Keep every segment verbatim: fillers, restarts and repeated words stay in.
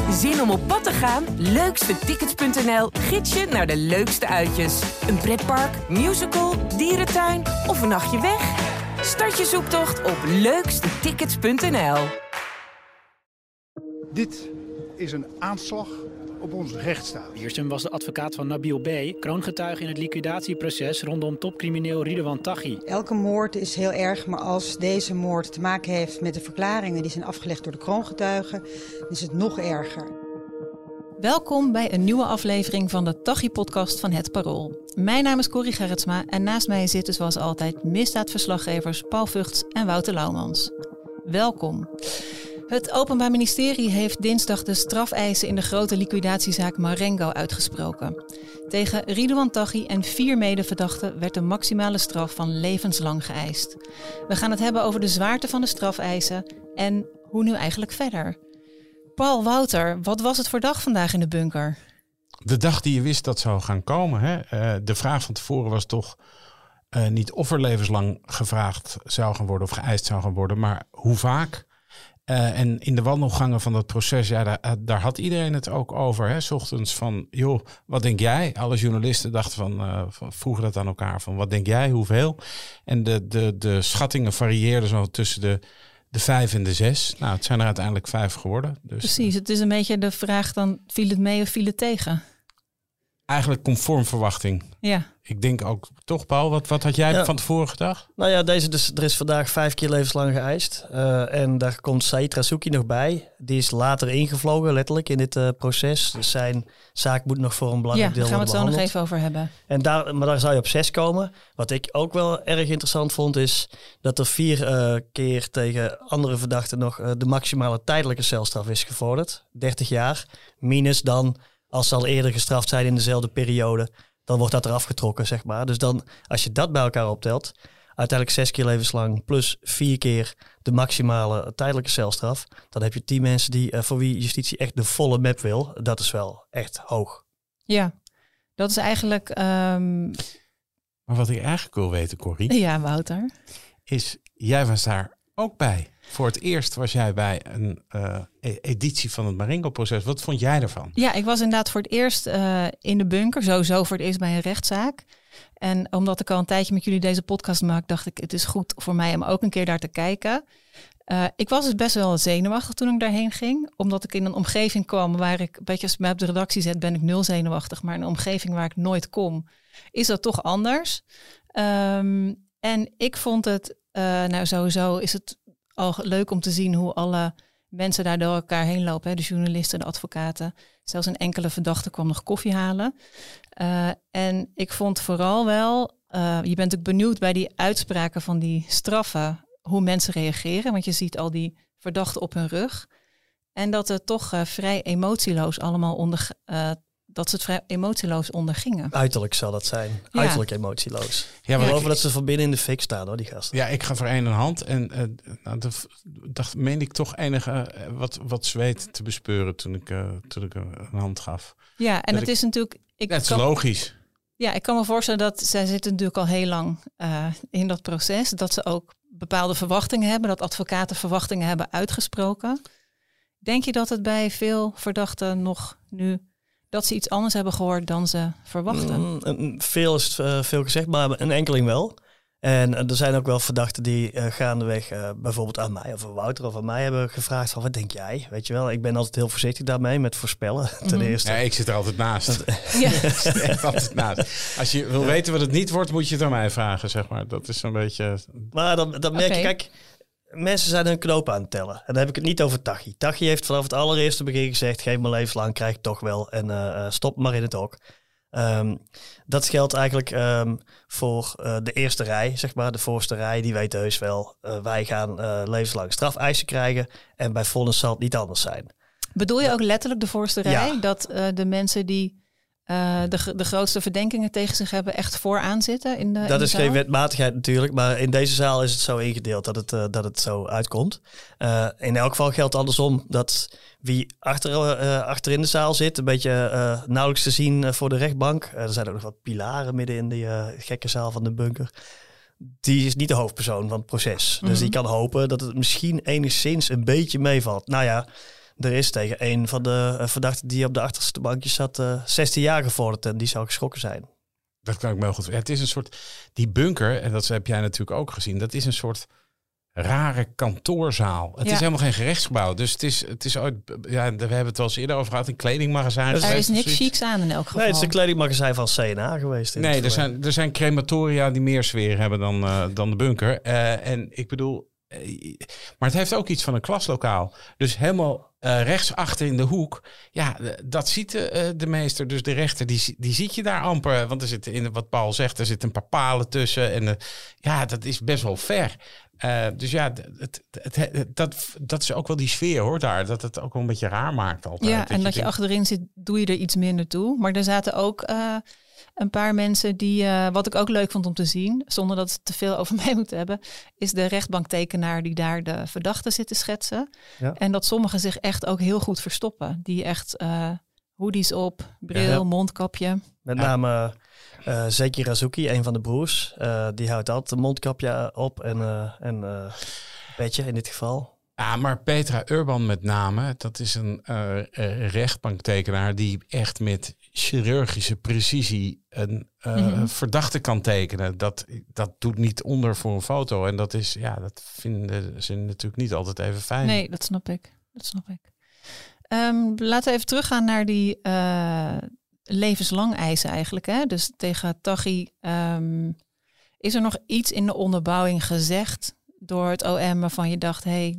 Zin om op pad te gaan? leukste tickets punt n l gids je naar de leukste uitjes. Een pretpark, musical, dierentuin of een nachtje weg? Start je zoektocht op leukste tickets punt n l. Dit is een aanslag op onze rechtsstaat. Wiersum was de advocaat van Nabil B., kroongetuige in het liquidatieproces rondom topcrimineel Ridouan Taghi. Elke moord is heel erg, maar als deze moord te maken heeft met de verklaringen die zijn afgelegd door de kroongetuigen, is het nog erger. Welkom bij een nieuwe aflevering van de Taghi-podcast van Het Parool. Mijn naam is Corrie Gerritsma en naast mij zitten zoals altijd misdaadverslaggevers Paul Vugts en Wouter Laumans. Welkom. Het Openbaar Ministerie heeft dinsdag de strafeisen in de grote liquidatiezaak Marengo uitgesproken. Tegen Ridouan Taghi en vier medeverdachten werd de maximale straf van levenslang geëist. We gaan het hebben over de zwaarte van de strafeisen en hoe nu eigenlijk verder. Paul, Wouter, wat was het voor dag vandaag in de bunker? De dag die je wist dat zou gaan komen. Hè? Uh, de vraag van tevoren was toch uh, niet of er levenslang gevraagd zou gaan worden of geëist zou gaan worden, maar hoe vaak. Uh, en in de wandelgangen van dat proces, ja, daar, daar had iedereen het ook over. Hè? 's Ochtends van, joh, wat denk jij? Alle journalisten dachten van, uh, van, vroegen dat aan elkaar van, wat denk jij, hoeveel? En de, de, de schattingen varieerden zo tussen de, de vijf en de zes. Nou, het zijn er uiteindelijk vijf geworden. Dus, Precies, het is een beetje de vraag dan, viel het mee of viel het tegen? Eigenlijk conform verwachting. Ja. Ik denk ook, toch Paul, wat, wat had jij ja. van tevoren gedacht? Nou ja, deze dus, er is vandaag vijf keer levenslang geëist. Uh, en daar komt Said Razouki nog bij. Die is later ingevlogen, letterlijk, in dit uh, proces. Dus zijn zaak moet nog voor een belangrijk ja, deel worden behandeld. Ja, daar gaan we het zo nog even over hebben. En daar, maar daar zou je op zes komen. Wat ik ook wel erg interessant vond, is dat er vier uh, keer tegen andere verdachten nog uh, de maximale tijdelijke celstraf is gevorderd. dertig jaar, minus dan, als ze al eerder gestraft zijn in dezelfde periode, dan wordt dat eraf getrokken, zeg maar. Dus dan, als je dat bij elkaar optelt, uiteindelijk zes keer levenslang plus vier keer de maximale tijdelijke celstraf, dan heb je tien mensen die, uh, voor wie justitie echt de volle map wil. Dat is wel echt hoog. Ja, dat is eigenlijk... Um... Maar wat ik eigenlijk wil weten, Corrie... Ja, Wouter. Is, jij was daar ook bij. Voor het eerst was jij bij een uh, editie van het Marengo-proces. Wat vond jij ervan? Ja, ik was inderdaad voor het eerst uh, in de bunker. Sowieso voor het eerst bij een rechtszaak. En omdat ik al een tijdje met jullie deze podcast maak, dacht ik, het is goed voor mij om ook een keer daar te kijken. Uh, ik was dus best wel zenuwachtig toen ik daarheen ging. Omdat ik in een omgeving kwam waar ik, een beetje als ik mij op de redactie zet, ben ik nul zenuwachtig. Maar in een omgeving waar ik nooit kom, is dat toch anders. Um, en ik vond het, uh, nou sowieso is het al leuk om te zien hoe alle mensen daar door elkaar heen lopen. Hè? De journalisten, de advocaten. Zelfs een enkele verdachte kwam nog koffie halen. Uh, en ik vond vooral wel, uh, je bent natuurlijk benieuwd bij die uitspraken van die straffen, hoe mensen reageren. Want je ziet al die verdachten op hun rug. En dat het toch uh, vrij emotieloos allemaal onder... Uh, dat ze het vrij emotieloos ondergingen. Uiterlijk zal dat zijn. Ja. Uiterlijk emotieloos. Ja, we geloven dat ze van binnen in de fik staan, hoor, die gasten. Ja, ik ga voor één een hand. En uh, nou, dat dacht, meende ik toch enige uh, wat, wat zweet te bespeuren toen ik, uh, toen ik een hand gaf. Ja, en dat het ik, is natuurlijk... Ik het is kan, logisch. Ja, ik kan me voorstellen dat zij zitten natuurlijk al heel lang uh, in dat proces. Dat ze ook bepaalde verwachtingen hebben. Dat advocaten verwachtingen hebben uitgesproken. Denk je dat het bij veel verdachten nog nu... dat ze iets anders hebben gehoord dan ze verwachten? Mm, veel is uh, veel gezegd, maar een enkeling wel. En uh, er zijn ook wel verdachten die uh, gaandeweg uh, bijvoorbeeld aan mij of aan Wouter of aan mij hebben gevraagd van wat denk jij? Weet je wel, ik ben altijd heel voorzichtig daarmee met voorspellen. Ten mm-hmm. eerste. Ja, ik zit er altijd naast. Ja. Ik zit er altijd naast. Als je wil ja. weten wat het niet wordt, moet je het aan mij vragen, zeg maar. Dat is zo'n beetje... Maar dan, dan merk okay. je, kijk... Mensen zijn hun knoop aan het tellen. En dan heb ik het niet over Taghi. Taghi heeft vanaf het allereerste begin gezegd, geef me levenslang, krijg ik toch wel. En uh, stop maar in het hok. Um, dat geldt eigenlijk um, voor uh, de eerste rij, zeg maar. De voorste rij, die weten heus wel. Uh, wij gaan uh, levenslang strafeisen krijgen. En bij vonnis zal het niet anders zijn. Bedoel je ook letterlijk de voorste rij? Ja. Dat uh, de mensen die uh, de, de grootste verdenkingen tegen zich hebben echt vooraan zitten? In de, dat in de is zaal? geen wetmatigheid natuurlijk, maar in deze zaal is het zo ingedeeld dat het, uh, dat het zo uitkomt. Uh, in elk geval geldt andersom dat wie achter, uh, achter in de zaal zit, een beetje uh, nauwelijks te zien uh, voor de rechtbank. Uh, er zijn ook nog wat pilaren midden in die uh, gekke zaal van de bunker. Die is niet de hoofdpersoon van het proces. Mm-hmm. Dus die kan hopen dat het misschien enigszins een beetje meevalt. Nou ja, er is tegen een van de uh, verdachten die op de achterste bankjes zat uh, zestien jaar gevorderd en die zou geschrokken zijn. Dat kan ik me heel goed. Het is een soort, die bunker, en dat heb jij natuurlijk ook gezien, dat is een soort rare kantoorzaal. Het ja. is helemaal geen gerechtsgebouw. Dus het is, het is ooit, ja, we hebben het wel eens eerder over gehad, een kledingmagazijn. Dus er is niks chics aan in elk geval. Nee, het is een kledingmagazijn van C N A geweest. Nee, er zijn, er zijn crematoria die meer sfeer hebben dan, uh, dan de bunker. Uh, en ik bedoel, uh, maar het heeft ook iets van een klaslokaal. Dus helemaal uh, rechtsachter in de hoek, ja, dat ziet de, uh, de meester. Dus de rechter, die, die ziet je daar amper. Want er zit, in wat Paul zegt, er zitten een paar palen tussen. En uh, ja, dat is best wel ver. Uh, dus ja, het, het, het, dat, dat is ook wel die sfeer hoor daar. Dat het ook wel een beetje raar maakt altijd. Ja, dat en je dat je denkt, achterin zit, doe je er iets minder toe. Maar er zaten ook uh, een paar mensen die, uh, wat ik ook leuk vond om te zien, zonder dat ze te veel over mij moeten hebben, is de rechtbanktekenaar die daar de verdachte zit te schetsen. Ja. En dat sommigen zich echt ook heel goed verstoppen. Die echt uh, hoodies op, bril, ja. mondkapje. Met name uh, Zeki Razuki, een van de broers. Uh, die houdt altijd een mondkapje op en uh, een uh, petje in dit geval. Ja, maar Petra Urban met name, dat is een uh, uh, rechtbanktekenaar die echt met chirurgische precisie een uh, mm-hmm. verdachte kan tekenen. Dat, dat doet niet onder voor een foto. En dat is, ja, dat vinden ze natuurlijk niet altijd even fijn. Nee, dat snap ik. Dat snap ik. Um, laten we even teruggaan naar die uh, levenslang eisen eigenlijk. Hè? Dus tegen Taghi, um, is er nog iets in de onderbouwing gezegd door het O M waarvan je dacht, hey,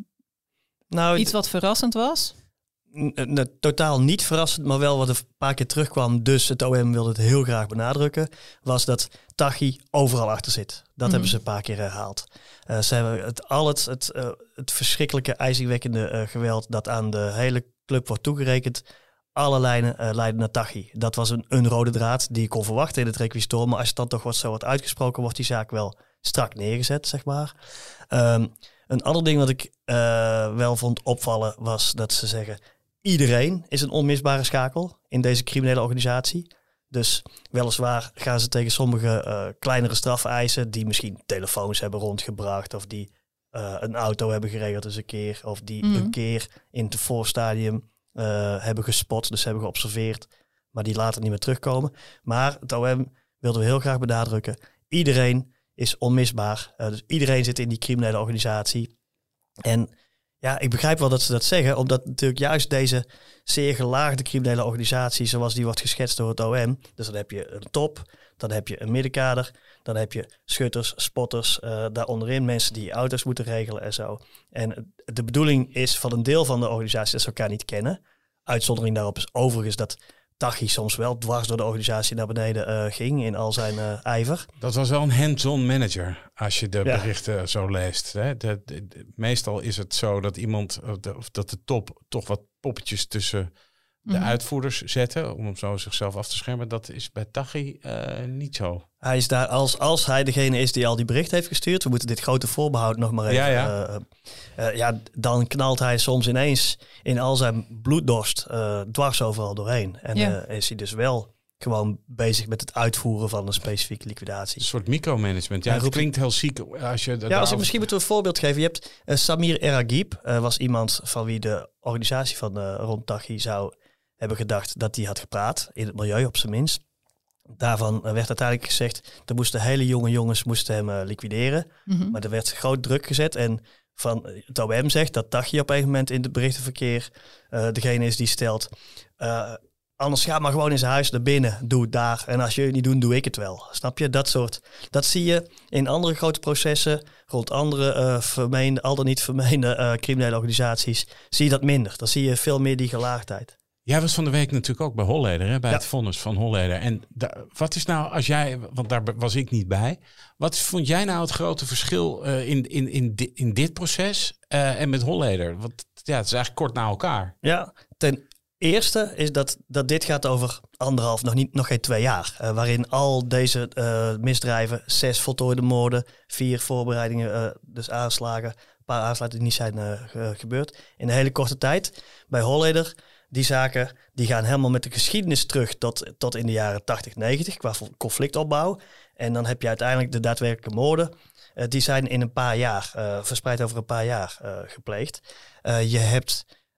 nou, iets wat verrassend was? N- n- totaal niet verrassend, maar wel wat er een paar keer terugkwam. Dus het O M wilde het heel graag benadrukken. Was dat Taghi overal achter zit. Dat mm-hmm. hebben ze een paar keer herhaald. Uh, ze hebben het, al het, het, uh, het verschrikkelijke, ijzingwekkende uh, geweld dat aan de hele club wordt toegerekend. Alle lijnen uh, leiden naar Taghi. Dat was een, een rode draad die je kon verwachten in het requisitor. Maar als het dan toch wat zo wordt uitgesproken, wordt die zaak wel strak neergezet, zeg maar. Um, een ander ding wat ik uh, wel vond opvallen was dat ze zeggen, iedereen is een onmisbare schakel in deze criminele organisatie. Dus weliswaar gaan ze tegen sommige uh, kleinere straffen eisen die misschien telefoons hebben rondgebracht of die uh, een auto hebben geregeld eens een keer of die mm-hmm. een keer in het voorstadium uh, hebben gespot, dus hebben geobserveerd, maar die later niet meer terugkomen. Maar het O M wilde heel graag benadrukken, iedereen is onmisbaar. Uh, dus iedereen zit in die criminele organisatie. En ja, ik begrijp wel dat ze dat zeggen, omdat natuurlijk juist deze zeer gelaagde criminele organisatie, zoals die wordt geschetst door het O M, dus dan heb je een top, dan heb je een middenkader, dan heb je schutters, spotters, uh, daar onderin mensen die auto's moeten regelen en zo. En de bedoeling is van een deel van de organisatie dat ze elkaar niet kennen. Uitzondering daarop is overigens dat Taghi soms wel dwars door de organisatie naar beneden uh, ging in al zijn uh, ijver. Dat was wel een hands-on manager als je de ja. berichten zo leest. Hè? De, de, de, meestal is het zo dat iemand, de, of dat de top toch wat poppetjes tussen de mm-hmm. uitvoerders zetten om zo zichzelf af te schermen. Dat is bij Taghi uh, niet zo. Hij is daar als, als hij degene is die al die bericht heeft gestuurd. We moeten dit grote voorbehoud nog maar even. Ja, ja. Uh, uh, ja, dan knalt hij soms ineens in al zijn bloeddorst uh, dwars overal doorheen. En ja. uh, is hij dus wel gewoon bezig met het uitvoeren van een specifieke liquidatie. Een soort micromanagement. Ja, het klinkt heel ziek. Als je ja, als ik misschien moet een voorbeeld geven. Je hebt uh, Samir Eragib, uh, was iemand van wie de organisatie van uh, rond Taghi zou hebben gedacht dat hij had gepraat. In het milieu op zijn minst. Daarvan werd uiteindelijk gezegd, er moesten hele jonge jongens moesten hem uh, liquideren. Mm-hmm. Maar er werd groot druk gezet. En van het O M zegt dat Taghi op een gegeven moment in het berichtenverkeer uh, degene is die stelt, Uh, anders ga maar gewoon in zijn huis naar binnen, doe het daar. En als jullie het niet doen, doe ik het wel. Snap je? Dat soort. Dat zie je in andere grote processen, rond andere uh, vermeende, al dan niet vermeende uh, criminele organisaties, zie je dat minder. Dan zie je veel meer die gelaagdheid. Jij was van de week natuurlijk ook bij Holleder, hè? bij ja. het vonnis van Holleder. En da- wat is nou, als jij, want daar was ik niet bij, wat vond jij nou het grote verschil uh, in, in, in, di- in dit proces uh, en met Holleder? Want ja, het is eigenlijk kort na elkaar. Ja, ten eerste is dat, dat dit gaat over anderhalf, nog, niet, nog geen twee jaar. Uh, waarin al deze uh, misdrijven, zes voltooide moorden, vier voorbereidingen, uh, dus aanslagen, een paar aanslagen die niet zijn uh, ge- gebeurd. In een hele korte tijd. Bij Holleder, die zaken die gaan helemaal met de geschiedenis terug tot, tot in de jaren tachtig, negentig qua conflictopbouw. En dan heb je uiteindelijk de daadwerkelijke moorden. Uh, die zijn in een paar jaar, uh, verspreid over een paar jaar uh, gepleegd. Uh, je hebt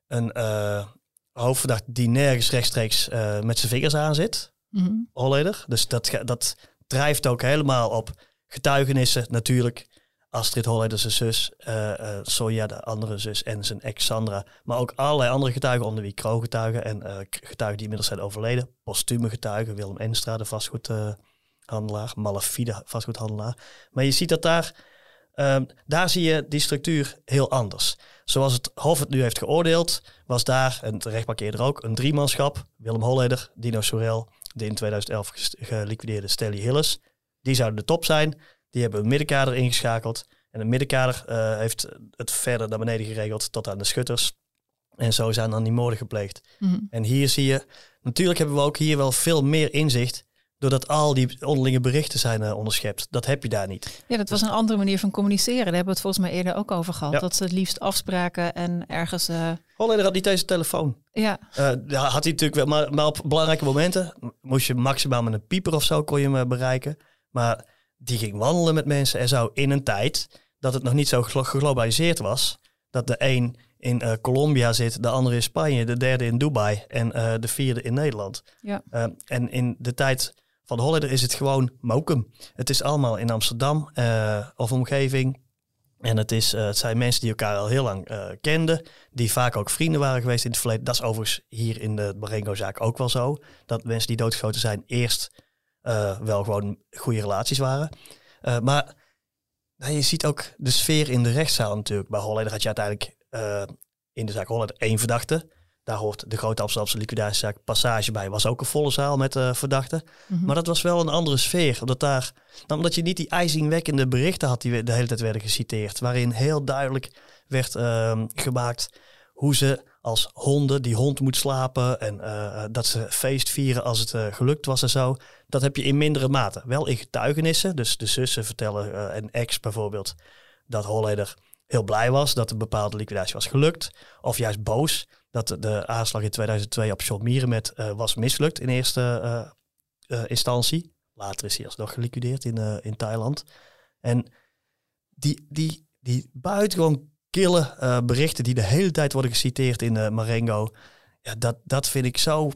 een uh, hoofdverdachte die nergens rechtstreeks uh, met zijn vingers aan zit. Mm-hmm. Holleder. Dus dat, dat drijft ook helemaal op getuigenissen natuurlijk. Astrid Holleder, zijn zus, uh, uh, Sonja, de andere zus en zijn ex Sandra. Maar ook allerlei andere getuigen, onder wie kroongetuigen en uh, getuigen die inmiddels zijn overleden. Postume getuigen, Willem Enstra, de vastgoedhandelaar, uh, Malafide, vastgoedhandelaar. Maar je ziet dat daar, uh, daar zie je die structuur heel anders. Zoals het Hof het nu heeft geoordeeld, was daar, en de rechtbank eerder ook, een driemanschap. Willem Holleder, Dino Sorel, de in tweeduizend elf geliquideerde Stelly Hilles. Die zouden de top zijn. Die hebben een middenkader ingeschakeld. En het middenkader uh, heeft het verder naar beneden geregeld tot aan de schutters. En zo zijn dan die moorden gepleegd. Mm-hmm. En hier zie je, natuurlijk hebben we ook hier wel veel meer inzicht, doordat al die onderlinge berichten zijn uh, onderschept. Dat heb je daar niet. Ja, dat was een andere manier van communiceren. Daar hebben we het volgens mij eerder ook over gehad. Ja. Dat ze het liefst afspraken en ergens... Uh... Holleder had niet deze telefoon. Ja. Uh, had hij natuurlijk wel, maar, maar op belangrijke momenten moest je maximaal met een pieper of zo kon je hem uh, bereiken. Maar die ging wandelen met mensen en zo in een tijd dat het nog niet zo geglobaliseerd was. Dat de een in uh, Colombia zit, de andere in Spanje, de derde in Dubai en uh, de vierde in Nederland. Ja. Uh, en in de tijd van Holleder is het gewoon Mokum. Het is allemaal in Amsterdam uh, of omgeving. En het, is, uh, het zijn mensen die elkaar al heel lang uh, kenden, die vaak ook vrienden waren geweest in het verleden. Dat is overigens hier in de Marengo-zaak ook wel zo. Dat mensen die doodgeschoten zijn eerst uh, wel gewoon goede relaties waren. Uh, maar nou, je ziet ook de sfeer in de rechtszaal natuurlijk. Bij Holleder had je uiteindelijk uh, in de zaak Holleder één verdachte. Daar hoort de grote Amsterdamse liquidatiezaak Passage bij. Was ook een volle zaal met uh, verdachten. Mm-hmm. Maar dat was wel een andere sfeer. Omdat, daar, nou, omdat je niet die ijzingwekkende berichten had die de hele tijd werden geciteerd. Waarin heel duidelijk werd uh, gemaakt hoe ze als honden, die hond moet slapen. En uh, dat ze feest vieren als het uh, gelukt was en zo. Dat heb je in mindere mate. Wel in getuigenissen. Dus de zussen vertellen uh, en ex bijvoorbeeld dat Holleder heel blij was dat een bepaalde liquidatie was gelukt. Of juist boos dat de aanslag in tweeduizend twee op John Mierenmet uh, was mislukt in eerste uh, uh, instantie. Later is hij alsnog geliquideerd in, uh, in Thailand. En die, die, die buitengewoon kille uh, berichten die de hele tijd worden geciteerd in uh, Marengo, ja, dat, dat vind ik zo,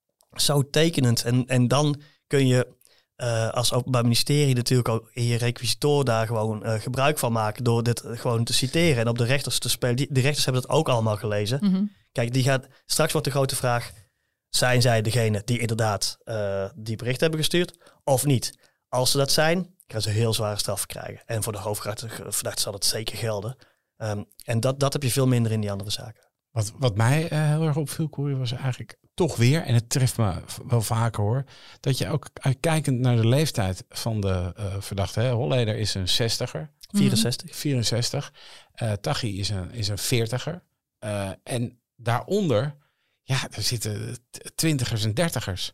zo tekenend. En, en dan kun je uh, als Openbaar Ministerie natuurlijk ook in je requisitor daar gewoon uh, gebruik van maken door dit gewoon te citeren en op de rechters te spelen. Die, de rechters hebben dat ook allemaal gelezen. Mm-hmm. Kijk, die gaat, straks wordt de grote vraag, zijn zij degene die inderdaad uh, die bericht hebben gestuurd of niet? Als ze dat zijn, gaan ze heel zware straffen krijgen. En voor de hoofdverdachte zal dat zeker gelden. Um, en dat, dat heb je veel minder in die andere zaken. Wat, wat mij uh, heel erg opviel, Corrie, was eigenlijk toch weer, en het treft me wel vaker hoor, dat je ook uh, kijkend naar de leeftijd van de uh, verdachte, hè, Holleder is een zestiger. vierenzestig. vierenzestig. Uh, Taghi is een, is een veertiger. Uh, en daaronder, ja, er zitten twintigers en dertigers.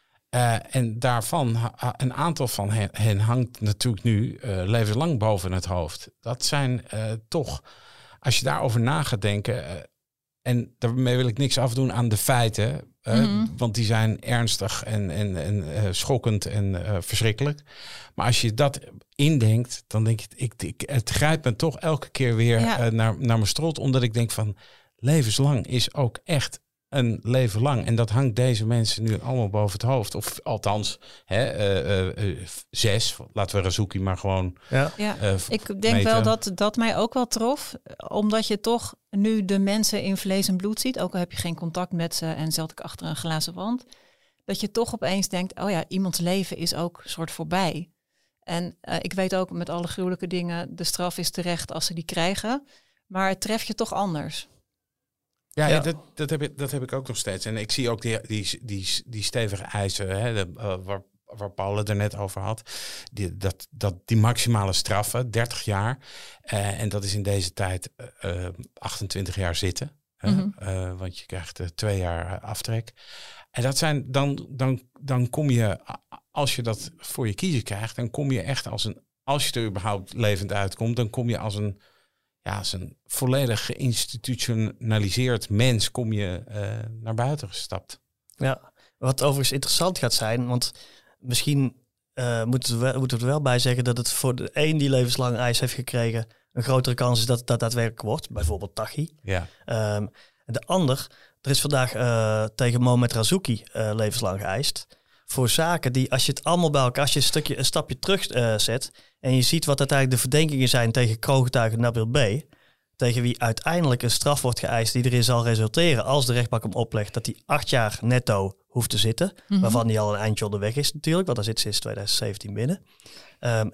Uh, en daarvan, ha, een aantal van hen, hen hangt natuurlijk nu uh, levenslang boven het hoofd. Dat zijn uh, toch, als je daarover na gaat denken, uh, en daarmee wil ik niks afdoen aan de feiten, uh, mm-hmm. want die zijn ernstig en, en, en uh, schokkend en uh, verschrikkelijk. Maar als je dat indenkt, dan denk ik, ik, ik het grijpt me toch elke keer weer ja. uh, naar, naar mijn strot, omdat ik denk van, levenslang is ook echt een leven lang. En dat hangt deze mensen nu allemaal boven het hoofd. Of althans, hè, uh, uh, uh, zes. Laten we Razouki maar gewoon ja. Ja. Uh, ik denk meten. wel dat dat mij ook wel trof. Omdat je toch nu de mensen in vlees en bloed ziet. Ook al heb je geen contact met ze en zat ik achter een glazen wand. Dat je toch opeens denkt, oh ja, iemands leven is ook een soort voorbij. En uh, ik weet ook met alle gruwelijke dingen, de straf is terecht als ze die krijgen. Maar het treft je toch anders. Ja, ja. Dat, dat, heb ik, dat heb ik ook nog steeds. En ik zie ook die, die, die, die stevige eisen, hè, de, uh, waar, waar Paul het er net over had. Die, dat, dat, die maximale straffen, dertig jaar. Uh, en dat is in deze tijd uh, achtentwintig jaar zitten. Mm-hmm. Uh, want je krijgt uh, twee jaar aftrek. En dat zijn dan, dan, dan kom je, als je dat voor je kiezen krijgt, dan kom je echt als een, als je er überhaupt levend uitkomt, dan kom je als een, ja, als een volledig geïnstitutionaliseerd mens kom je uh, naar buiten gestapt. Ja, wat overigens interessant gaat zijn, want misschien uh, moeten, we, moeten we er wel bij zeggen dat het voor de een die levenslang eis heeft gekregen, een grotere kans is dat dat daadwerkelijk wordt. Bijvoorbeeld Taghi. Ja. Um, En de ander, er is vandaag uh, tegen Mohamed Razouki uh, levenslang geëist. Voor zaken die, als je het allemaal bij elkaar, als je een, stukje, een stapje terug uh, zet en je ziet wat uiteindelijk de verdenkingen zijn tegen kroongetuige Nabil B., tegen wie uiteindelijk een straf wordt geëist die erin zal resulteren als de rechtbank hem oplegt dat hij acht jaar netto hoeft te zitten. Mm-hmm. Waarvan hij al een eindje onderweg is natuurlijk, want daar zit sinds twintig zeventien binnen. Um,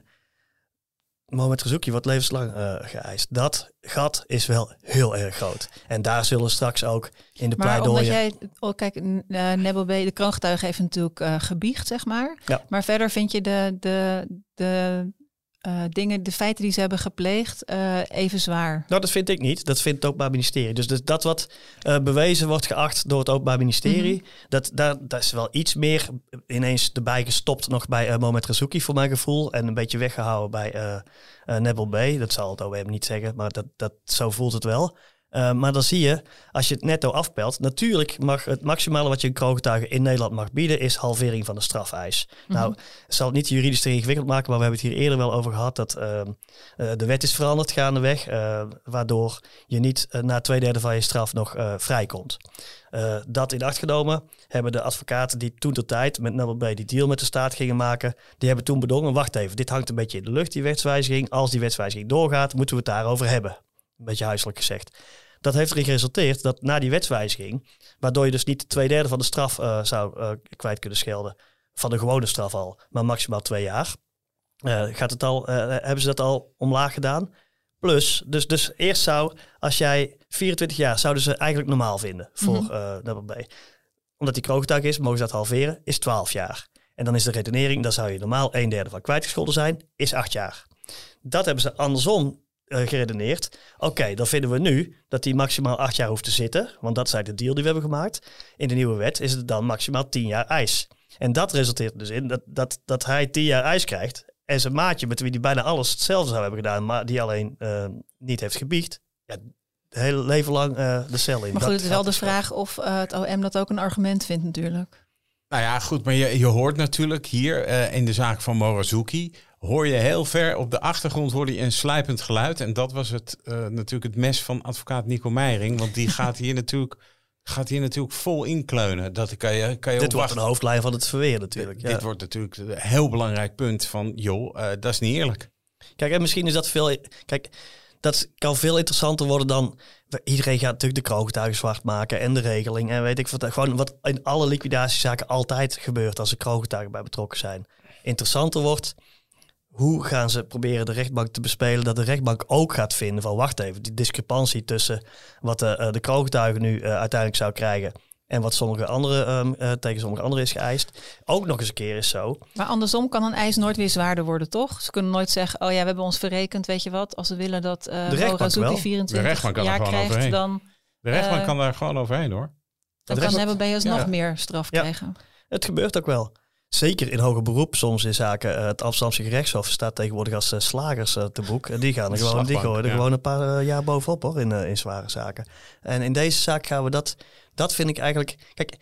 Mohamed Razouki wordt levenslang uh, geëist. Dat gat is wel heel erg groot. En daar zullen straks ook in de pleidooien... Maar omdat jij... Oh, kijk, uh, Nabil B., de kroongetuige, heeft natuurlijk uh, gebiecht, zeg maar. Ja. Maar verder vind je de... de, de Uh, dingen, de feiten die ze hebben gepleegd, uh, even zwaar. Nou, dat vind ik niet. Dat vindt het Openbaar Ministerie. Dus dat, dat wat uh, bewezen wordt geacht door het Openbaar Ministerie, mm-hmm. dat, dat, dat is wel iets meer ineens erbij gestopt nog bij uh, Mohamed Razouki voor mijn gevoel en een beetje weggehouden bij uh, uh, Nabil B. Dat zal het O M niet zeggen, maar dat, dat, zo voelt het wel. Uh, maar dan zie je, als je het netto afpelt, natuurlijk mag het maximale wat je een kroongetuige in Nederland mag bieden, is halvering van de strafeis. Mm-hmm. Nou, het zal het niet juridisch te ingewikkeld maken, maar we hebben het hier eerder wel over gehad dat uh, uh, de wet is veranderd gaandeweg, uh, waardoor je niet uh, na twee derde van je straf nog uh, vrijkomt. Uh, dat in acht genomen hebben de advocaten die toen ter tijd met Nabil B. die deal met de staat gingen maken, die hebben toen bedongen, wacht even, dit hangt een beetje in de lucht, die wetswijziging. Als die wetswijziging doorgaat, moeten we het daarover hebben. Een beetje huiselijk gezegd. Dat heeft erin geresulteerd dat na die wetswijziging, waardoor je dus niet twee derde van de straf uh, zou uh, kwijt kunnen schelden, van de gewone straf al, maar maximaal twee jaar, uh, gaat het al, uh, hebben ze dat al omlaag gedaan. Plus, dus, dus eerst zou, als jij vierentwintig jaar, zouden ze eigenlijk normaal vinden voor mm-hmm. uh, Nabil B. Omdat die kroongetuige is, mogen ze dat halveren, is twaalf jaar. En dan is de redenering, dan zou je normaal een derde van kwijtgescholden zijn, is acht jaar. Dat hebben ze andersom Uh, geredeneerd. Oké, okay, dan vinden we nu dat hij maximaal acht jaar hoeft te zitten. Want dat is eigenlijk de deal die we hebben gemaakt. In de nieuwe wet is het dan maximaal tien jaar eis. En dat resulteert dus in dat, dat, dat hij tien jaar eis krijgt. En zijn maatje, met wie hij bijna alles hetzelfde zou hebben gedaan, maar die alleen uh, niet heeft gebiecht, ja, het hele leven lang uh, de cel in. Maar goed, het is wel de vraag of uh, het O M dat ook een argument vindt natuurlijk. Nou ja, goed, maar je, je hoort natuurlijk hier uh, in de zaak van Razouki, hoor je heel ver op de achtergrond hoor je een sluipend geluid. En dat was het uh, natuurlijk het mes van advocaat Nico Meijering. Want die gaat hier natuurlijk, gaat hier natuurlijk vol inkleunen. Dat kan je, kan je dit wordt een hoofdlijn van het verweer natuurlijk. D- ja. Dit wordt natuurlijk een heel belangrijk punt van, joh, uh, dat is niet eerlijk. Kijk, en misschien is dat veel... Kijk, dat kan veel interessanter worden dan... Iedereen gaat natuurlijk de kroongetuigen zwart maken en de regeling. En weet ik wat, gewoon wat in alle liquidatiezaken altijd gebeurt als er kroongetuigen bij betrokken zijn. Interessanter wordt... Hoe gaan ze proberen de rechtbank te bespelen dat de rechtbank ook gaat vinden van wacht even, die discrepantie tussen wat de, uh, de kroongetuige nu uh, uiteindelijk zou krijgen en wat sommige andere, um, uh, tegen sommige anderen is geëist, ook nog eens een keer is zo. Maar andersom kan een eis nooit weer zwaarder worden, toch? Ze kunnen nooit zeggen, oh ja, we hebben ons verrekend, weet je wat, als we willen dat uh, Razouki vierentwintig jaar krijgt, overheen. dan... De rechtbank uh, kan daar gewoon overheen, hoor. Dan kan Nabil B. dus ja. nog meer straf ja. krijgen. Het gebeurt ook wel. Zeker in hoger beroep, soms in zaken uh, het Amsterdamse gerechtshof staat tegenwoordig als uh, slagers uh, te boek. En die gaan er gewoon, die gooien er ja. gewoon een paar uh, jaar bovenop hoor, in, uh, in zware zaken. En in deze zaak gaan we dat, dat vind ik eigenlijk, kijk,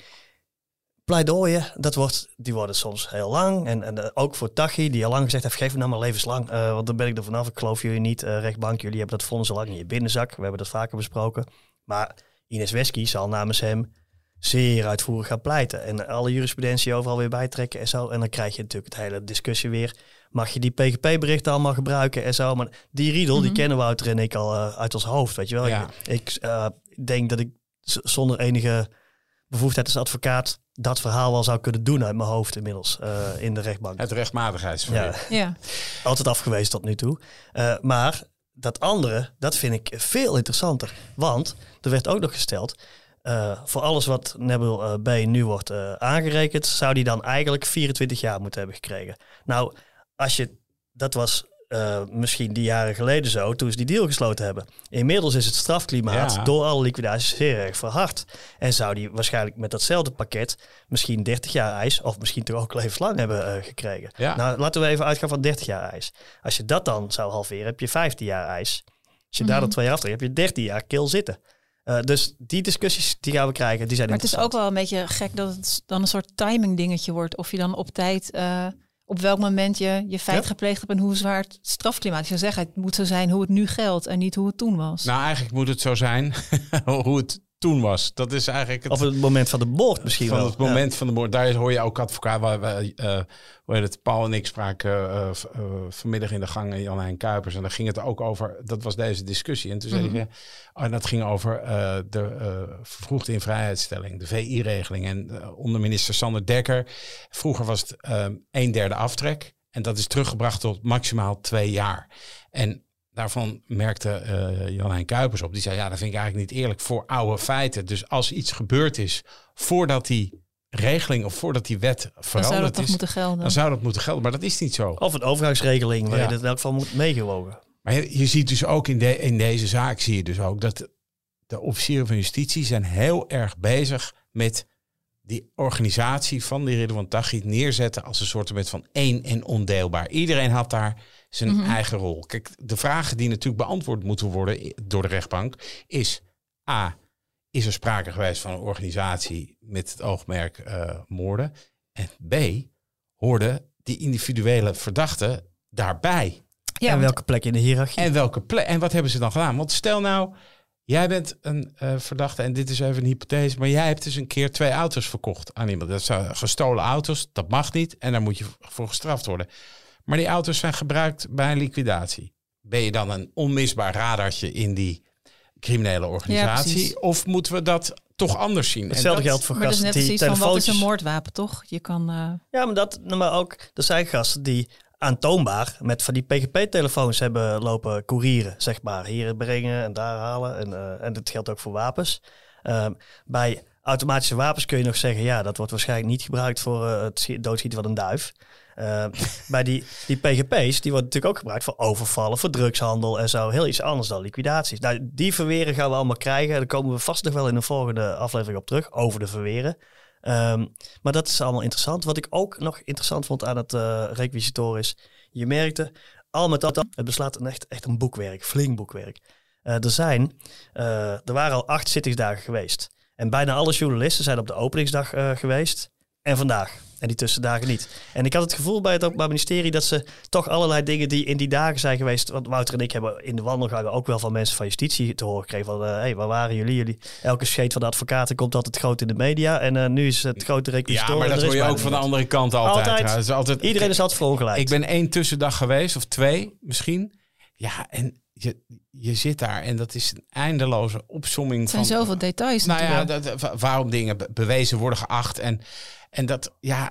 pleidooien, dat wordt, die worden soms heel lang. En, en uh, ook voor Taghi, die al lang gezegd heeft, geef me nou maar levenslang. Uh, want dan ben ik er vanaf, ik geloof jullie niet. Uh, rechtbank, jullie hebben dat vonnis al lang in je binnenzak. We hebben dat vaker besproken. Maar Ines Wesky zal namens hem zeer uitvoerig gaan pleiten. En alle jurisprudentie overal weer bijtrekken en zo. En dan krijg je natuurlijk het hele discussie weer. Mag je die P G P-berichten allemaal gebruiken en zo. Maar die riedel, mm-hmm. die kennen Wouter en ik al uh, uit ons hoofd, weet je wel. Ja. Ik, ik uh, denk dat ik z- zonder enige bevoegdheid als advocaat dat verhaal wel zou kunnen doen uit mijn hoofd inmiddels uh, in de rechtbank. Het rechtmatigheidsverweer. Ja. ja. Altijd afgewezen tot nu toe. Uh, maar dat andere, dat vind ik veel interessanter. Want er werd ook nog gesteld... Uh, voor alles wat Nabil uh, B. nu wordt uh, aangerekend, zou die dan eigenlijk vierentwintig jaar moeten hebben gekregen. Nou, als je, dat was uh, misschien die jaren geleden zo, toen ze die deal gesloten hebben. Inmiddels is het strafklimaat ja. door alle liquidaties zeer erg verhard. En zou die waarschijnlijk met datzelfde pakket misschien dertig jaar eis, of misschien toch ook levenslang hebben uh, gekregen. Ja. Nou, laten we even uitgaan van dertig jaar eis. Als je dat dan zou halveren, heb je vijftien jaar eis. Als je mm-hmm. daar dan twee jaar aftrekt, heb je dertien jaar kil zitten. Uh, dus die discussies die gaan we krijgen, die zijn maar interessant. Maar het is ook wel een beetje gek dat het dan een soort timing dingetje wordt. Of je dan op tijd, uh, op welk moment je je feit ja. gepleegd hebt en hoe zwaar het strafklimaat. Je zou zeggen, het moet zo zijn hoe het nu geldt en niet hoe het toen was. Nou, eigenlijk moet het zo zijn hoe het toen was. Dat is eigenlijk het... Of het moment van de moord misschien van wel. het moment ja. van de moord. Daar hoor je ook advocaat. Waar we, uh, hoe heet het, Paul en ik spraken uh, uh, vanmiddag in de gang Jan-Hein Kuipers. En daar ging het ook over. Dat was deze discussie. En toen zei mm-hmm. hij, oh, en dat ging over uh, de uh, vervroegde invrijheidstelling, de V I-regeling. En uh, onder minister Sander Dekker. Vroeger was het uh, een derde aftrek. En dat is teruggebracht tot maximaal twee jaar. En daarvan merkte uh, Jan-Hein Kuipers op. Die zei, ja, dat vind ik eigenlijk niet eerlijk voor oude feiten. Dus als iets gebeurd is voordat die regeling of voordat die wet veranderd dan zou dat toch is, moeten gelden. Dan zou dat moeten gelden, maar dat is niet zo. Of een overgangsregeling waar ja. je het in elk geval moet meegewogen. Maar je, je ziet dus ook in, de, in deze zaak, zie je dus ook dat de officieren van justitie zijn heel erg bezig met die organisatie van die Ridwan Taghi neerzetten als een soort van één en ondeelbaar. Iedereen had daar zijn mm-hmm. eigen rol. Kijk, de vragen die natuurlijk beantwoord moeten worden door de rechtbank is A, is er sprake geweest van een organisatie met het oogmerk uh, moorden? En B, hoorden die individuele verdachten daarbij? Ja, en welke plek in de hiërarchie? En welke plek? En wat hebben ze dan gedaan? Want stel nou, jij bent een uh, verdachte, en dit is even een hypothese, maar jij hebt dus een keer twee auto's verkocht aan iemand. Dat zijn gestolen auto's, dat mag niet en daar moet je voor gestraft worden. Maar die auto's zijn gebruikt bij een liquidatie. Ben je dan een onmisbaar radartje in die criminele organisatie? Ja, of moeten we dat toch anders zien? Hetzelfde dat, geldt voor maar gasten dat is net die precies van, wat is telefoontjes... een moordwapen, toch? Je kan... Uh... Ja, maar, dat, maar ook, er zijn gasten die aantoonbaar met van die P G P-telefoons hebben lopen courieren, zeg maar. Hier brengen en daar halen. En, uh, en dat geldt ook voor wapens. Uh, bij automatische wapens kun je nog zeggen, ja, dat wordt waarschijnlijk niet gebruikt voor uh, het doodschieten van een duif. Uh, bij die, die P G P's, die worden natuurlijk ook gebruikt voor overvallen, voor drugshandel en zo. Heel iets anders dan liquidaties. Nou, die verweren gaan we allemaal krijgen. Daar komen we vast nog wel in een volgende aflevering op terug, over de verweren. Um, maar dat is allemaal interessant. Wat ik ook nog interessant vond aan het uh, requisitoor is, je merkte, al met al, het beslaat een echt, echt een boekwerk, flink boekwerk. Uh, er zijn, uh, er waren al acht zittingsdagen geweest. En bijna alle journalisten zijn op de openingsdag uh, geweest. En vandaag. En die tussendagen niet. En ik had het gevoel bij het Openbaar Ministerie dat ze toch allerlei dingen die in die dagen zijn geweest. Want Wouter en ik hebben in de wandelgangen ook wel van mensen van justitie te horen gekregen. Van, hé, uh, hey, waar waren jullie? jullie? Elke scheet van de advocaten komt altijd groot in de media. En uh, nu is het grote requisitoor. Ja, maar dat hoor je ook van de andere kant altijd. altijd. Is altijd Iedereen is altijd verongelijkt. Ik ben één tussendag geweest, of twee misschien. Ja, en je, je zit daar en dat is een eindeloze opsomming. Het zijn van, zoveel details nou natuurlijk. ja, dat, waarom dingen be- bewezen worden geacht. En, en dat, ja,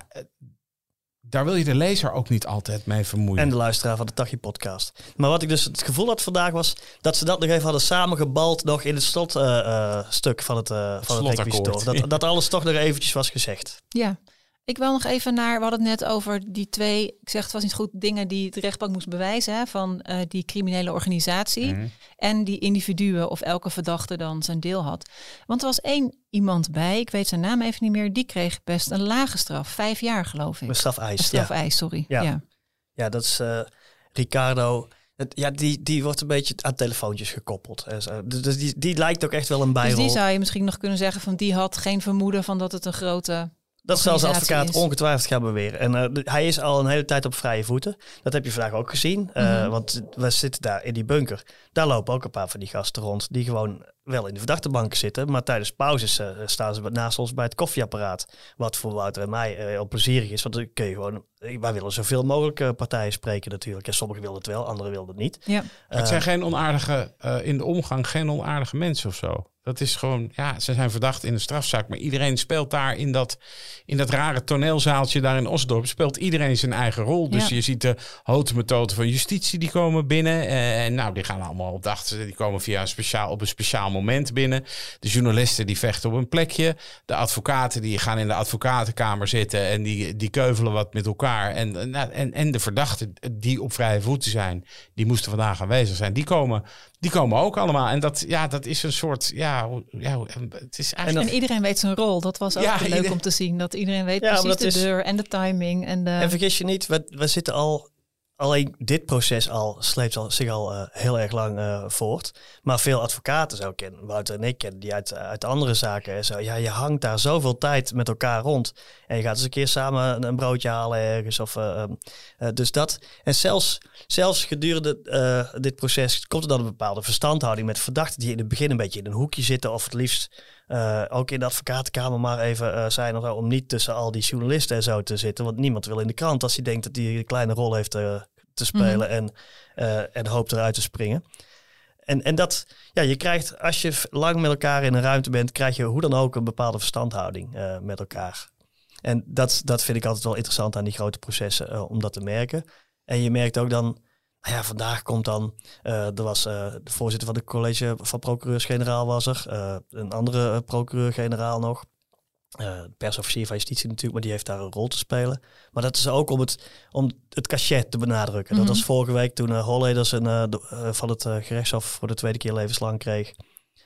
daar wil je de lezer ook niet altijd mee vermoeien. En de luisteraar van de Taghi podcast. Maar wat ik dus het gevoel had vandaag was dat ze dat nog even hadden samengebald nog in het slotstuk uh, van het, uh, van het requisitoor. Dat, dat alles toch nog eventjes was gezegd. Ja. Ik wil nog even naar, we hadden het net over die twee, ik zeg het was niet goed, dingen die de rechtbank moest bewijzen, hè, van uh, die criminele organisatie mm-hmm. en die individuen of elke verdachte dan zijn deel had. Want er was één iemand bij, ik weet zijn naam even niet meer, die kreeg best een lage straf, vijf jaar geloof ik. Een strafeis. Strafeis, ja. sorry. Ja. Ja. ja, dat is uh, Ricardo. Het, ja, die, die wordt een beetje aan telefoontjes gekoppeld. Dus die, die lijkt ook echt wel een bijrol. Dus die zou je misschien nog kunnen zeggen van die had geen vermoeden van dat het een grote... Dat zal de advocaat is. ongetwijfeld gaan beweren. En uh, de, hij is al een hele tijd op vrije voeten. Dat heb je vandaag ook gezien. Uh, mm-hmm. Want we zitten daar in die bunker. Daar lopen ook een paar van die gasten rond. Die gewoon wel in de verdachtebanken zitten. Maar tijdens pauzes uh, staan ze naast ons bij het koffieapparaat. Wat voor Wouter en mij uh, heel plezierig is. Want dan kun je gewoon... Wij willen zoveel mogelijk uh, partijen spreken natuurlijk. En sommigen willen het wel, anderen willen het niet. Ja. Uh, het zijn geen onaardige... Uh, in de omgang geen onaardige mensen of zo. Dat is gewoon, ja, ze zijn verdacht in een strafzaak. Maar iedereen speelt daar in dat, in dat rare toneelzaaltje daar in Osdorp. Speelt iedereen zijn eigen rol. Dus ja. je ziet de hotemethoden van justitie die komen binnen. En nou, die gaan allemaal op de achter. Die komen via een speciaal, op een speciaal moment binnen. De journalisten die vechten op een plekje. De advocaten die gaan in de advocatenkamer zitten. En die, die keuvelen wat met elkaar. En, nou, en, en de verdachten die op vrije voeten zijn. Die moesten vandaag aanwezig zijn. Die komen... Die komen ook allemaal. En dat, ja, dat is een soort... Ja, ja, het is eigenlijk... En iedereen weet zijn rol. Dat was ook ja, leuk ieder... om te zien. Dat iedereen weet ja, precies de is... deur en de timing. En, de... en vergis je niet, we, we zitten al... Alleen dit proces al sleept al, zich al uh, heel erg lang uh, voort. Maar veel advocaten, zo kennen, Wouter en ik kennen die uit, uit andere zaken. En zo. Ja, je hangt daar zoveel tijd met elkaar rond. En je gaat eens een keer samen een broodje halen ergens. Of, uh, uh, dus dat. En zelfs, zelfs gedurende uh, dit proces komt er dan een bepaalde verstandhouding met verdachten die in het begin een beetje in een hoekje zitten. Of het liefst uh, ook in de advocatenkamer maar even uh, zijn of, om niet tussen al die journalisten en zo te zitten. Want niemand wil in de krant als hij denkt dat hij een kleine rol heeft uh, te spelen mm-hmm. en, uh, en hoopt eruit te springen. En, en dat, ja, je krijgt, als je lang met elkaar in een ruimte bent, krijg je hoe dan ook een bepaalde verstandhouding uh, met elkaar. En dat, dat vind ik altijd wel interessant aan die grote processen, uh, om dat te merken. En je merkt ook dan, nou ja, vandaag komt dan, uh, er was uh, de voorzitter van het college van procureurs-generaal was er, uh, een andere uh, procureur-generaal nog. Uh, persofficier van justitie natuurlijk, maar die heeft daar een rol te spelen. Maar dat is ook om het, om het cachet te benadrukken. Mm-hmm. Dat was vorige week toen uh, Holleders een, uh, de, uh, van het uh, gerechtshof voor de tweede keer levenslang kreeg.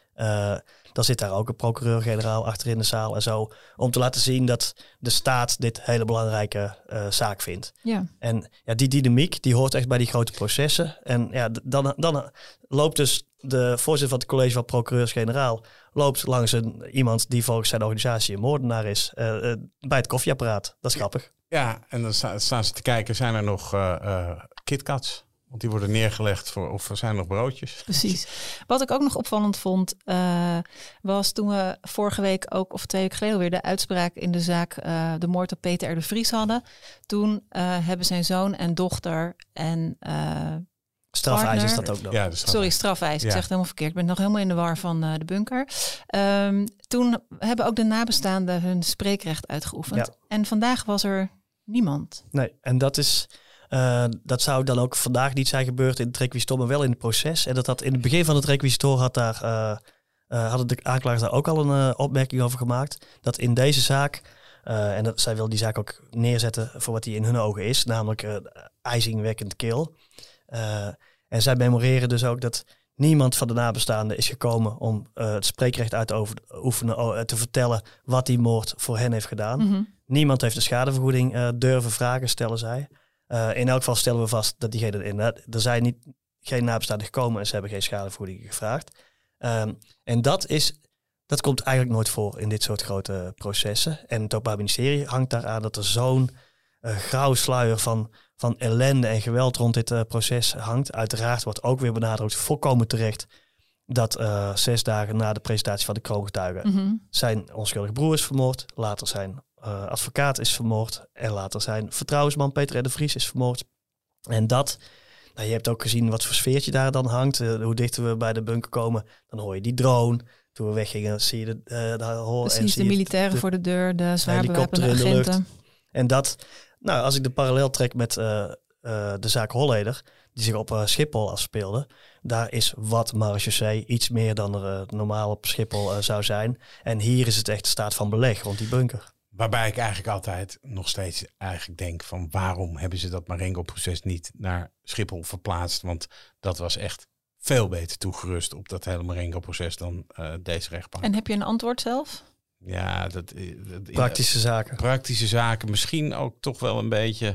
Uh, dan zit daar ook een procureur-generaal achter in de zaal en zo. Om te laten zien dat de staat dit hele belangrijke uh, zaak vindt. Ja. En ja, die dynamiek, die hoort echt bij die grote processen. En ja, dan, dan loopt dus de voorzitter van het college van procureurs-generaal loopt langs een, iemand die volgens zijn organisatie een moordenaar is. Uh, uh, bij het koffieapparaat. Dat is grappig. Ja, en dan sta, staan ze te kijken, zijn er nog uh, uh, KitKats? Want die worden neergelegd voor, of zijn er nog broodjes? Precies. Wat ik ook nog opvallend vond, uh, was toen we vorige week ook, of twee weken geleden weer, de uitspraak in de zaak uh, de moord op Peter R. de Vries hadden. Toen uh, hebben zijn zoon en dochter en uh, strafeis is dat ook nog. Ja, strafeis. Sorry, strafeis. Ja. Ik zeg het helemaal verkeerd. Ik ben nog helemaal in de war van uh, de bunker. Um, toen hebben ook de nabestaanden hun spreekrecht uitgeoefend. Ja. En vandaag was er niemand. Nee, en dat is... Uh, dat zou dan ook vandaag niet zijn gebeurd in het requisitor, maar wel in het proces. En dat had in het begin van het requisitor had daar, uh, uh, hadden de aanklagers daar ook al een uh, opmerking over gemaakt. Dat in deze zaak, uh, en dat, zij wil die zaak ook neerzetten voor wat die in hun ogen is, namelijk uh, ijzingwekkend kil. Uh, en zij memoreren dus ook dat niemand van de nabestaanden is gekomen om uh, het spreekrecht uit te over, oefenen, uh, te vertellen wat die moord voor hen heeft gedaan. Mm-hmm. Niemand heeft de schadevergoeding uh, durven vragen, stellen zij. Uh, in elk geval stellen we vast dat diegenen in. Er zijn niet, geen nabestaanden gekomen en ze hebben geen schadevergoeding gevraagd. Um, en dat is, dat komt eigenlijk nooit voor in dit soort grote processen. En het Openbaar Ministerie hangt daaraan dat er zo'n uh, grauw sluier van, van ellende en geweld rond dit uh, proces hangt. Uiteraard wordt ook weer benadrukt, volkomen terecht, dat uh, zes dagen na de presentatie van de kroongetuigen Mm-hmm. zijn onschuldige broer is vermoord, later zijn Uh, advocaat is vermoord en later zijn vertrouwensman Peter R. de Vries is vermoord. En dat, nou, je hebt ook gezien wat voor sfeertje daar dan hangt. Uh, hoe dichter we bij de bunker komen, dan hoor je die drone. Toen we weggingen, zie je de, uh, daar horen. Precies, en de militairen de, voor de deur, de zwaar bewapende agenten. In de lucht. En dat, nou, als ik de parallel trek met uh, uh, de zaak Holleder, die zich op uh, Schiphol afspeelde, daar is wat marechaussee iets meer dan er uh, normaal op Schiphol uh, zou zijn. En hier is het echt de staat van beleg rond die bunker. Waarbij ik eigenlijk altijd nog steeds eigenlijk denk van waarom hebben ze dat Marengo-proces niet naar Schiphol verplaatst? Want dat was echt veel beter toegerust op dat hele Marengo-proces dan uh, deze rechtbank. En heb je een antwoord zelf? Ja, dat, dat praktische zaken. Praktische zaken. Misschien ook toch wel een beetje,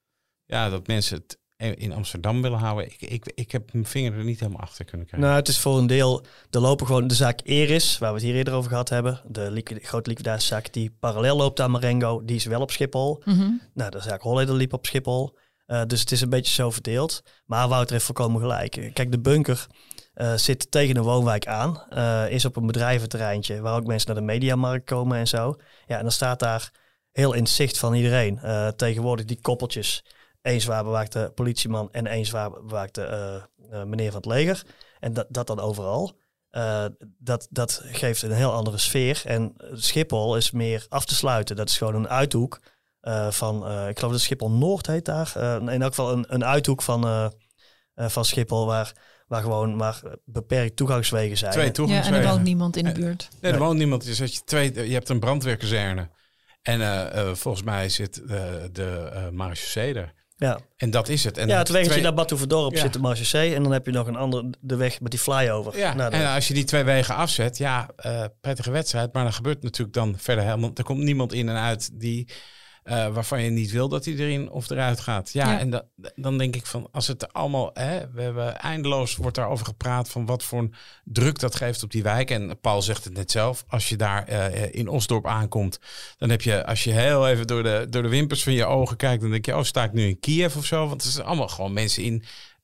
ja, dat mensen het in Amsterdam willen houden. Ik, ik, ik heb mijn vinger er niet helemaal achter kunnen krijgen. Nou, het is voor een deel, er lopen gewoon de zaak Eris, waar we het hier eerder over gehad hebben. De liquid, grote liquidatiezaak die parallel loopt aan Marengo, die is wel op Schiphol. Mm-hmm. Nou, de zaak Holleder liep op Schiphol. Uh, dus het is een beetje zo verdeeld. Maar Wouter heeft volkomen gelijk. Kijk, de bunker uh, zit tegen een woonwijk aan. Uh, is op een bedrijventerreintje waar ook mensen naar de mediamarkt komen en zo. Ja, en dan staat daar heel in het zicht van iedereen. Uh, tegenwoordig die koppeltjes. Eén zwaar bewaakte politieman en één zwaar bewaakte uh, uh, meneer van het leger. En dat, dat dan overal. Uh, dat, dat geeft een heel andere sfeer. En Schiphol is meer af te sluiten. Dat is gewoon een uithoek uh, van, uh, ik geloof dat Schiphol Noord heet daar. Uh, in elk geval een, een uithoek van, uh, uh, van Schiphol waar, waar gewoon maar beperkt toegangswegen zijn. Twee toegangswegen. Ja, en er woont niemand in de buurt. Nee, er nee. woont niemand. Dus je, twee, je hebt een brandweerkazerne. En uh, uh, volgens mij zit uh, de uh, marechaussee er. Ja. En dat is het. En ja, het weggetje twee... naar Batuverdorp ja. zit de marechaussee en dan heb je nog een andere, de weg met die flyover. Ja, de... en als je die twee wegen afzet, ja, uh, prettige wedstrijd. Maar dan gebeurt natuurlijk dan verder helemaal, er komt niemand in en uit die, uh, waarvan je niet wil dat hij erin of eruit gaat. Ja, ja. en da, dan denk ik van, als het allemaal, hè, we hebben eindeloos wordt daarover gepraat van wat voor een druk dat geeft op die wijk. En Paul zegt het net zelf, als je daar uh, in Osdorp aankomt, dan heb je, als je heel even door de, door de wimpers van je ogen kijkt, dan denk je, oh, sta ik nu in Kiev of zo? Want het zijn allemaal gewoon mensen in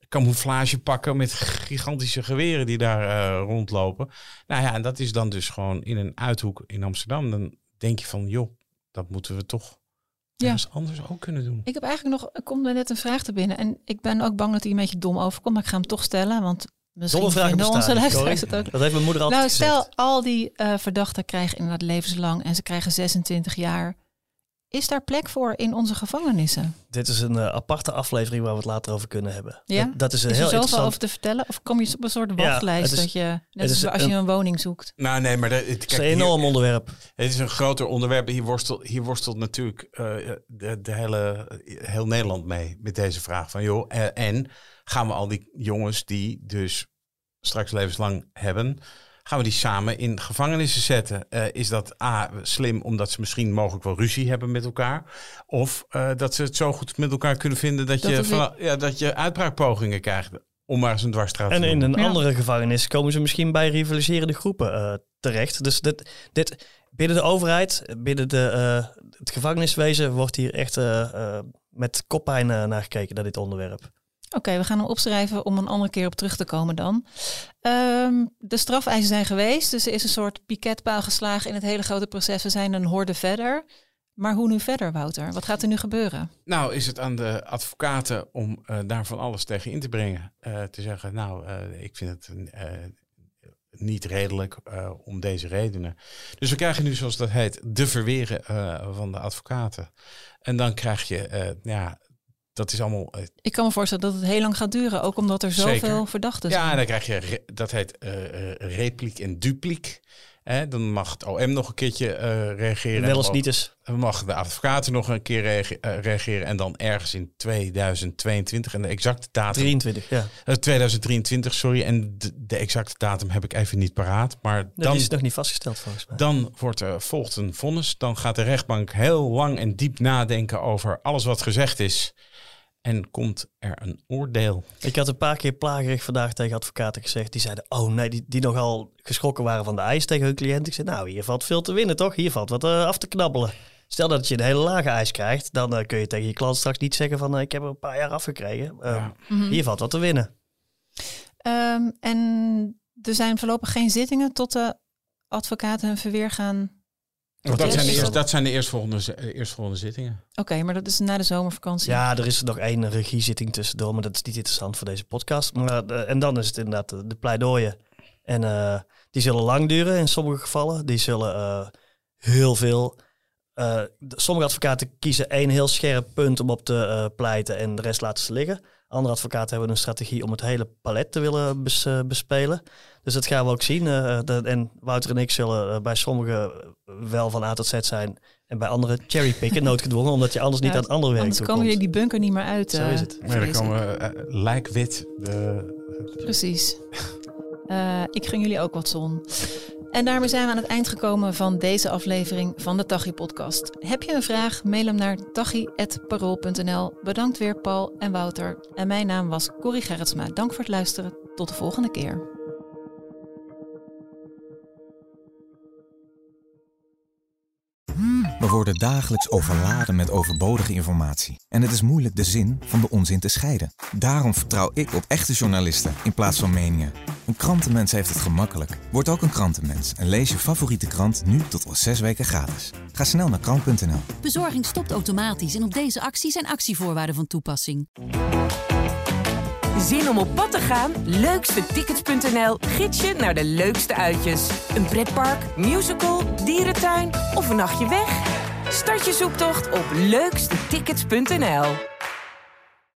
camouflagepakken met gigantische geweren die daar uh, rondlopen. Nou ja, en dat is dan dus gewoon in een uithoek in Amsterdam. Dan denk je van, joh, dat moeten we toch ergens ja. anders ook kunnen doen. Ik heb eigenlijk nog, er komt me net een vraag te binnen. En ik ben ook bang dat hij een beetje dom overkomt, maar ik ga hem toch stellen, want misschien vinden onze luisteraars het ook. Dat heeft mijn moeder altijd nou, gezegd. Stel, al die uh, verdachten krijgen inderdaad levenslang en ze krijgen zesentwintig jaar. Is daar plek voor in onze gevangenissen? Dit is een uh, aparte aflevering waar we het later over kunnen hebben. Ja? Dat, dat is een is heel er zoveel interessant... over te vertellen? Of kom je op een soort wachtlijst? Ja, is, dat je, net is als je een woning zoekt. Nou nee, maar dat, het, kijk, het is een enorm hier, onderwerp. Het is een groter onderwerp. Hier worstelt, hier worstelt natuurlijk uh, de, de hele, heel Nederland mee met deze vraag. Van joh, uh, en gaan we al die jongens die dus straks levenslang hebben, gaan we die samen in gevangenissen zetten? Uh, is dat A, slim omdat ze misschien mogelijk wel ruzie hebben met elkaar? Of uh, dat ze het zo goed met elkaar kunnen vinden dat, dat, je, van, ja, dat je uitbraakpogingen krijgt om maar eens een dwarsstraat te doen. En in een ja. andere gevangenis komen ze misschien bij rivaliserende groepen uh, terecht. Dus dit, dit, binnen de overheid, binnen de, uh, het gevangeniswezen wordt hier echt uh, uh, met koppijn uh, naar gekeken naar dit onderwerp. Oké, okay, we gaan hem opschrijven om een andere keer op terug te komen dan. Um, de strafeisen zijn geweest, dus er is een soort piketpaal geslagen in het hele grote proces. We zijn een horde verder. Maar hoe nu verder, Wouter? Wat gaat er nu gebeuren? Nou, is het aan de advocaten om uh, daar van alles tegen in te brengen. Uh, te zeggen, nou, uh, ik vind het uh, niet redelijk uh, om deze redenen. Dus we krijgen nu, zoals dat heet, de verweren uh, van de advocaten. En dan krijg je, uh, ja... Dat is allemaal. Uh, ik kan me voorstellen dat het heel lang gaat duren, ook omdat er zoveel zeker. verdachten ja, zijn. Ja, dan krijg je, re, dat heet uh, repliek en dupliek. Eh, dan mag het O M nog een keertje uh, reageren. Wel eens niet eens. Dan mag de advocaten nog een keer reage, uh, reageren. En dan ergens in tweeduizend tweeëntwintig. En de exacte datum. drieëntwintig, ja. Uh, tweeduizend drieëntwintig, sorry. En de, de exacte datum heb ik even niet paraat. Maar nee, dan die is nog niet vastgesteld volgens mij. Dan wordt er, volgt een vonnis. Dan gaat de rechtbank heel lang en diep nadenken over alles wat gezegd is. En komt er een oordeel. Ik had een paar keer plagerig vandaag tegen advocaten gezegd. Die zeiden, oh nee, die, die nogal geschrokken waren van de eis tegen hun cliënt. Ik zei, nou, hier valt veel te winnen, toch? Hier valt wat uh, af te knabbelen. Stel dat je een hele lage eis krijgt. Dan uh, kun je tegen je klant straks niet zeggen van, uh, ik heb er een paar jaar afgekregen. Um, ja. mm-hmm. Hier valt wat te winnen. Um, en er zijn voorlopig geen zittingen tot de advocaten hun verweer gaan... Dat, dat, zijn de eerst, dat zijn de eerstvolgende, eerstvolgende zittingen. Oké, okay, maar dat is na de zomervakantie. Ja, er is nog één regiezitting tussendoor, maar dat is niet interessant voor deze podcast. Maar, uh, en dan is het inderdaad de, de pleidooien. En uh, die zullen lang duren in sommige gevallen. Die zullen uh, heel veel... Uh, sommige advocaten kiezen één heel scherp punt om op te uh, pleiten en de rest laten ze liggen. Andere advocaten hebben een strategie om het hele palet te willen bes, uh, bespelen. Dus dat gaan we ook zien. Uh, de, en Wouter en ik zullen uh, bij sommigen wel van A tot Z zijn. En bij anderen cherrypicken, noodgedwongen. Omdat je anders niet ja, aan het andere werk anders komen jullie die bunker niet meer uit. Zo uh, is het. Maar dan komen uh, lijkwit. De, Precies. Uh, ik gun jullie ook wat zon. En daarmee zijn we aan het eind gekomen van deze aflevering van de Tachi podcast. Heb je een vraag? Mail hem naar tachi apenstaartje parool punt n l. Bedankt weer Paul en Wouter. En mijn naam was Corrie Gerritsma. Dank voor het luisteren. Tot de volgende keer. We worden dagelijks overladen met overbodige informatie. En het is moeilijk de zin van de onzin te scheiden. Daarom vertrouw ik op echte journalisten in plaats van meningen. Een krantenmens heeft het gemakkelijk. Word ook een krantenmens en lees je favoriete krant nu tot al zes weken gratis. Ga snel naar krant punt n l. Bezorging stopt automatisch en op deze actie zijn actievoorwaarden van toepassing. Zin om op pad te gaan? leukste tickets punt n l gids je naar de leukste uitjes. Een pretpark, musical, dierentuin of een nachtje weg? Start je zoektocht op leukste tickets punt n l.